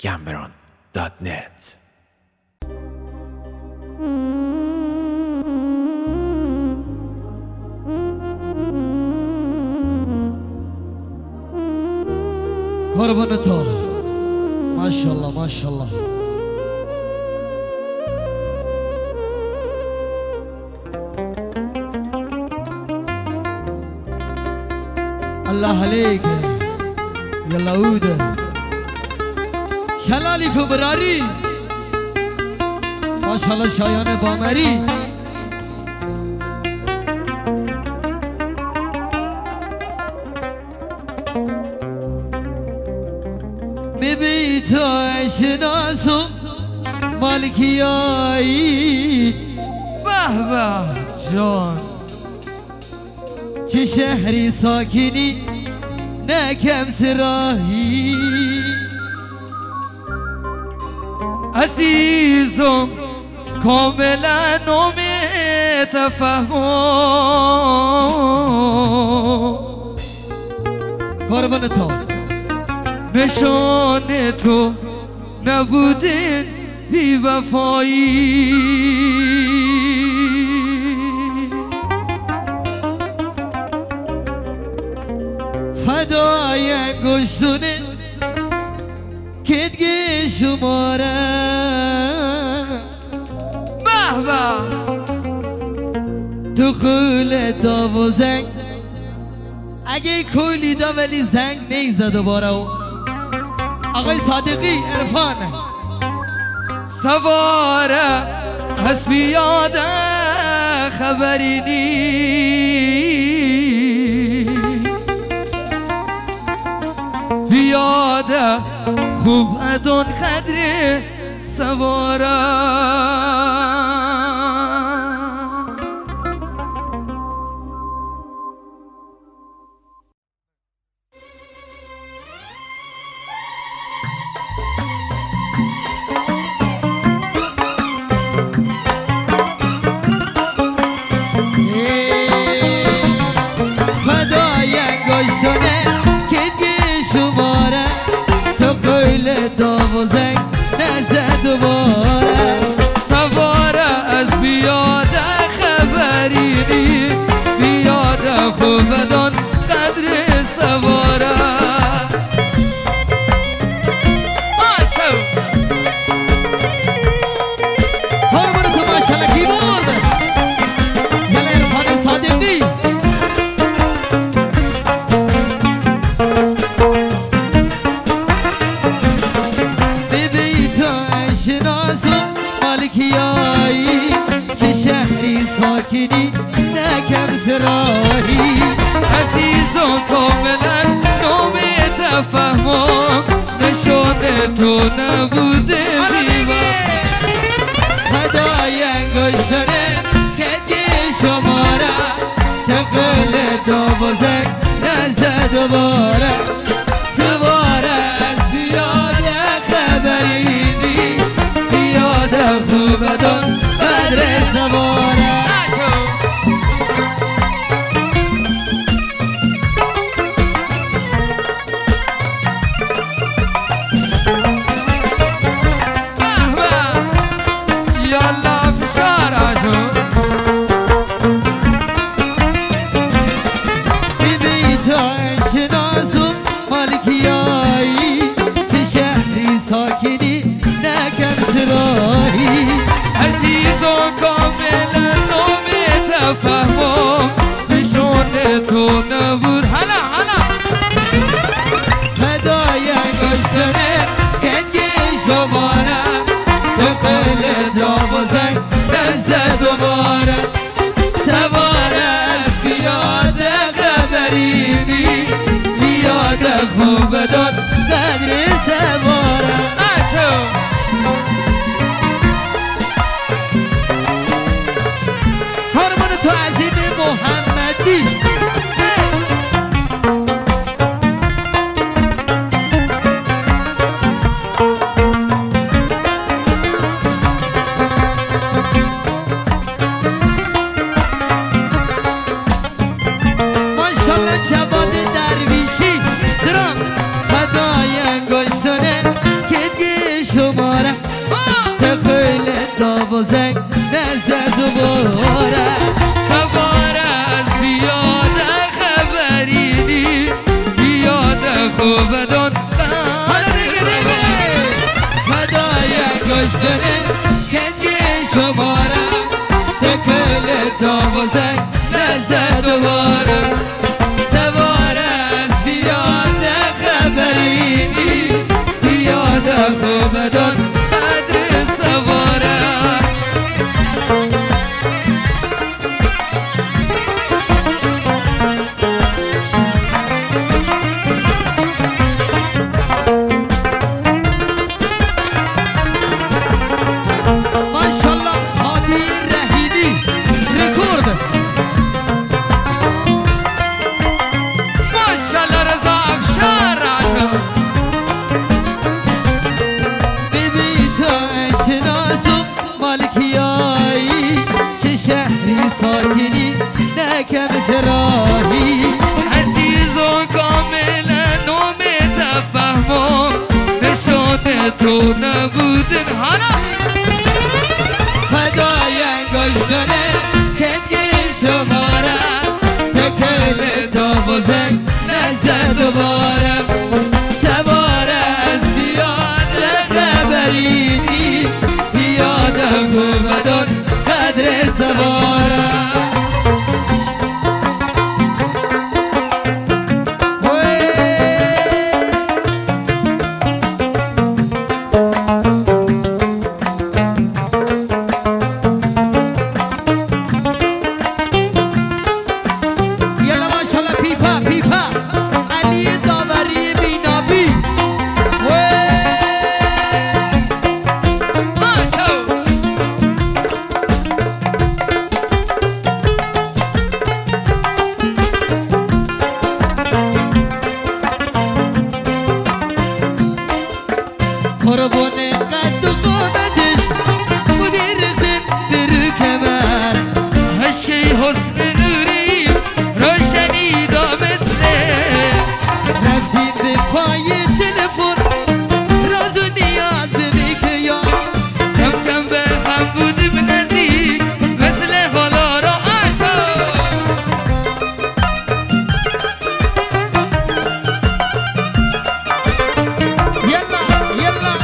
gambron.net. قربونتا ماشاءالله ماشاءالله. الله عليك يا لعوده شلالی کبراری ماشاءالله شایان بامری. میبی تو اشناسم مالکیایی به به جان چه شهری ساکنی نکم سراهی عزیزم کاملا نمیتفهم قربان تو نشان تو نبودین بی وفایی فدای انگشتونه کدگی شماره به به دخول داو و زنگ اگه کلی دا ولی زنگ نیزه دوباره. آقای صادقی عرفان سواره هست بیاده خبری نی بیاده خوب ادون قدر سواره فدای انگشتونه کدگی شماره دخول داو و زنگ نزه دوباره سواره از بیاده خبری نی بیاده خوب دان قدر سواره آشو قربان تو ماشالله کیبورد یلا عرفان صادقی بیبی تو اشناسم مالکیایی چه شهری ساکنی نکم سراهی عزیزم کاملا نمیتفهمم نشان تو نبوده فدای انگشتره کدگی شماره دقل داو و زنگ نزه دوباره سواره از بیاده خبری نی بیاده خوب دان قدر سواره ساکنی نکم سراهی عزیزم کاملا نمیتفهمم نشان تو نبود هلا هلا فدای انگشتره کدگی شماره دقل داو و زنگ نزه دوباره سواره از بیاده خبری نی بیاده خوب داد قدر سواره هرمان تو عظیم محمدی ماشالله جواد درویشی درام فدای و زنگ نزد دوباره سوار از بیاد خبری نی بیاد خوب دون حالا بگه فدای گشتنه کنگی شماره تکل دام و زنگ نزد دوباره سوار از بیاد خبری نی بیاد خوب دون قدر سواره ماشالله هادی رحیمی رکورد ماشالله رضا افشار عشق بیبی تو اشناسو مالکیایی چه شهری ساکنی نکم سراحی عزیز و کاملا و متفهمم نشاط تو نبودن حالا فدای انگشتانه کنگی شماره تکل دام و زنگ نزد دوباره سوار از بیاد خبری نی بیادم گوبدان قدر سواره قربون قد و قامتش مدیر خن در کمر هشی حسن نوری روشنی دامسته رفتیم به پای تلفن راز و نیاز میگه کم کم به هم بودیم نزدیک مثل حالا را عشق یلا یلا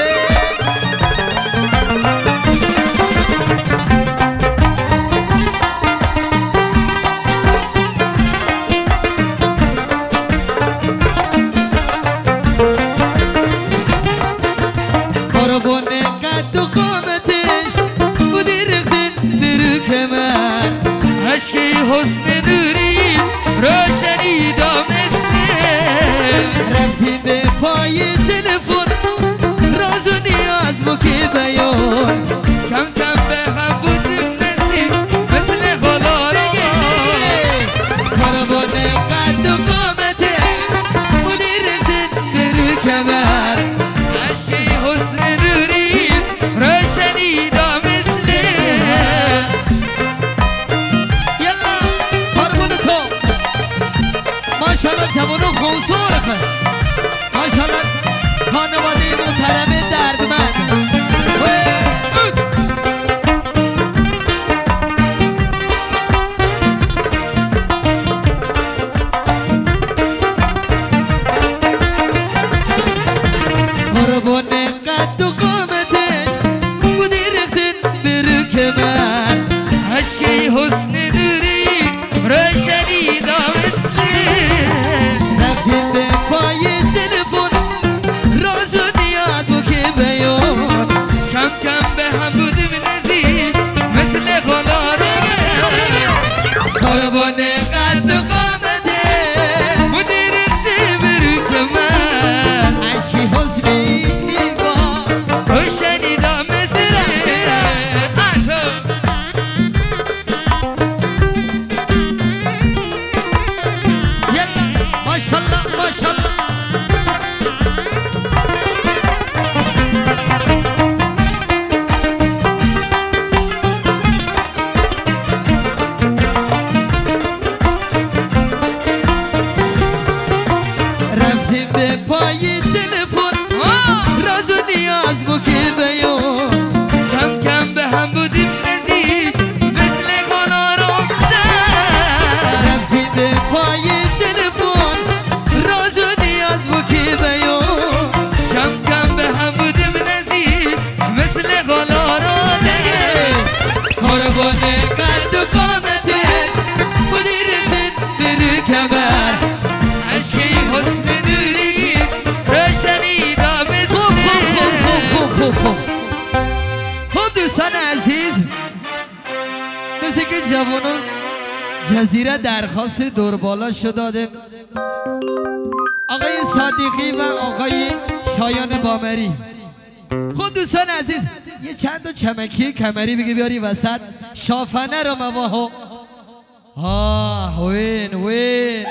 قربون قد و قامتش مدیر خن در کمر هشی حسن نوری روشنی دامسته رفتیم به پای تلفن راز و نیاز مکی بیان کم کم به هم بودیم نزدیک مثل حالا را قربون قد و قامته مدیر خن در کمر هشی حسن نوری روشنی دامسته یلا قربون تو ماشالله جوانو خونسور ماشالله خانواده محترم دردمند قربون قد و قامتش مدیر خن بر کمر هشی حسن نوری روشنی دامسته رفتیم به پای تلفن راز و نیاز و که بیان کم کم به هم بودیم نزدیک مثل حالا را قربون قد و قامته مدیر اختبر کمر عشقی حسنی با روشنی دامسته عشق یلا ماشالله ماشالله رفتیم به پای تلفن راز و نیاز بو که بیان کم کم به هم خوب خب دوستان عزیز، مثل که جوانان جزیره درخواست دوربالاشو دادن، آقای صادقی و آقای شایان بامری. خب دوستان عزیز، یه چند تا چمکی کمری بگی بیاری وسط، شافنه رو مواها. وین وین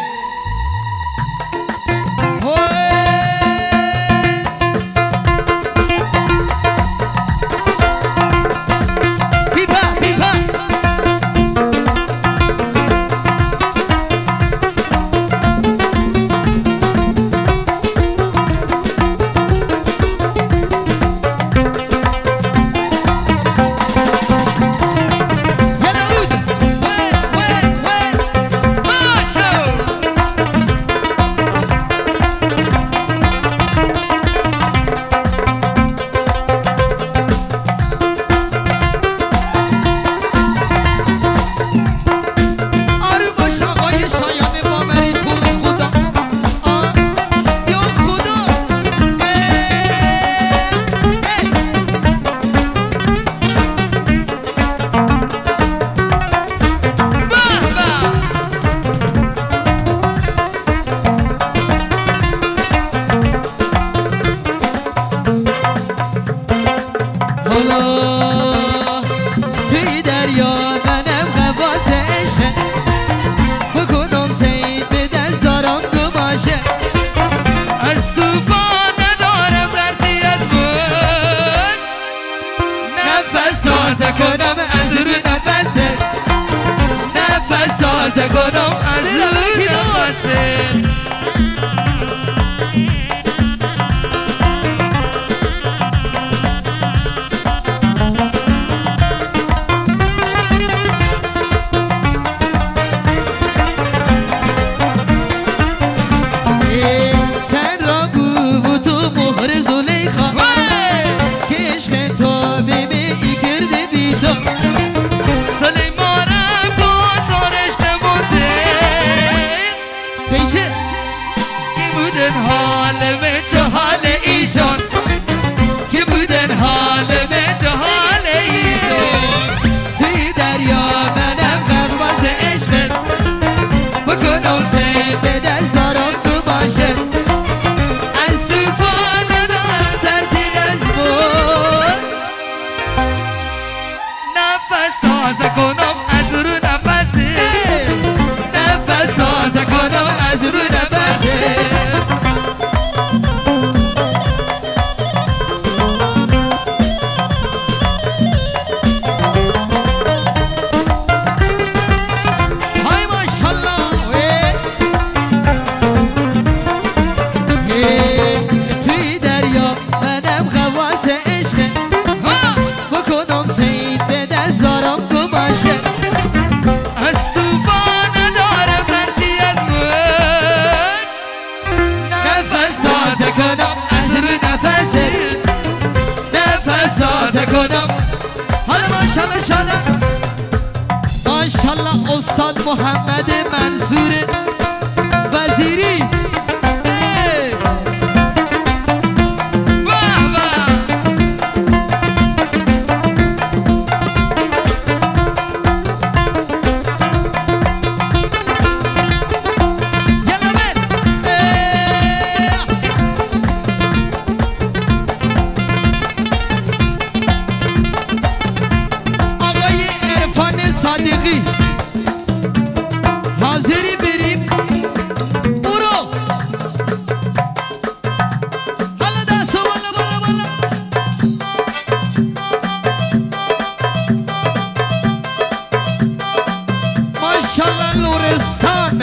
ماشاءالله استاد محمد منصور وزیری. صادقی حاضری بریم برو حالا دستو بالا بالا بالا ماشاءالله لورستان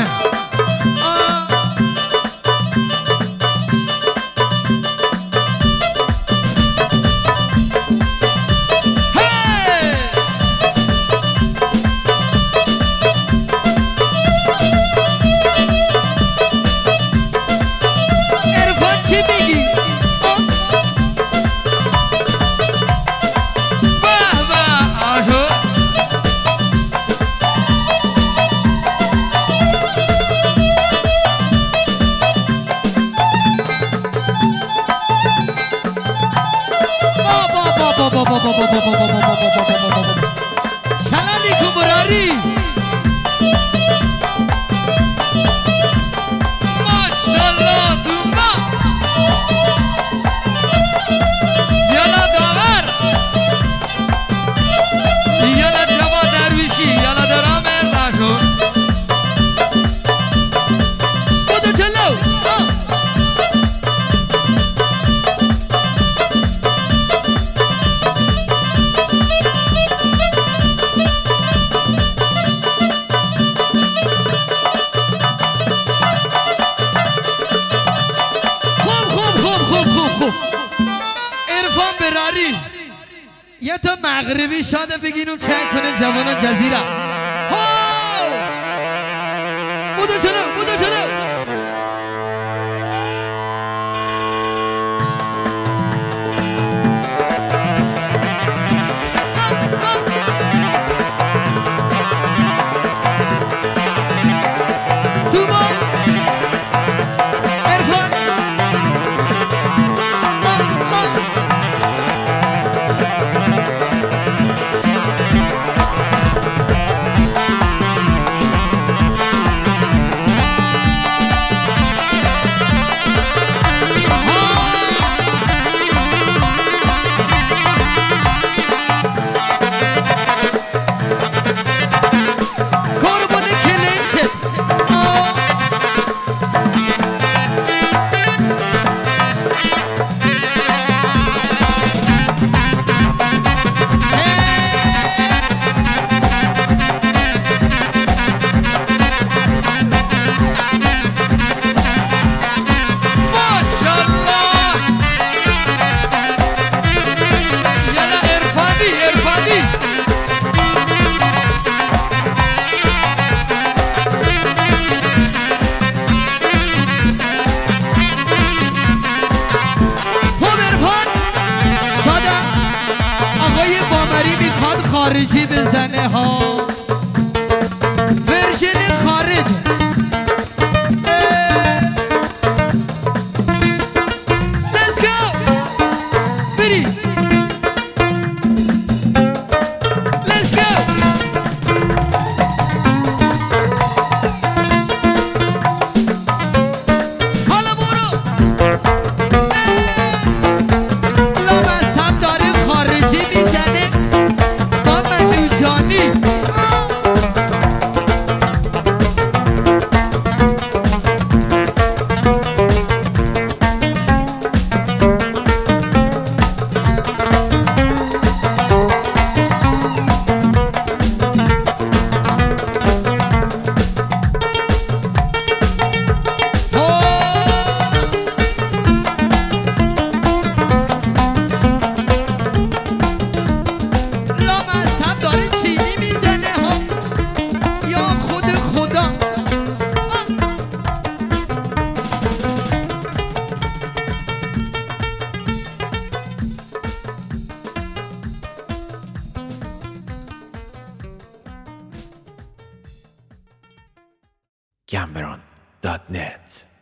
شلالی کمراری ماشالله دوما یالا داور یالا جواد درویشی یالا درام ارزاشون بودو جلو خوب عرفان براری یه تا مغربی شاده بگیرم چک کنه جوانا جزیره بودو جلو خارجی بزنه ها ورژن خارج Let's go بری Let's go حالا برو لامصب داره خارجی میزنه جانی Cameron.net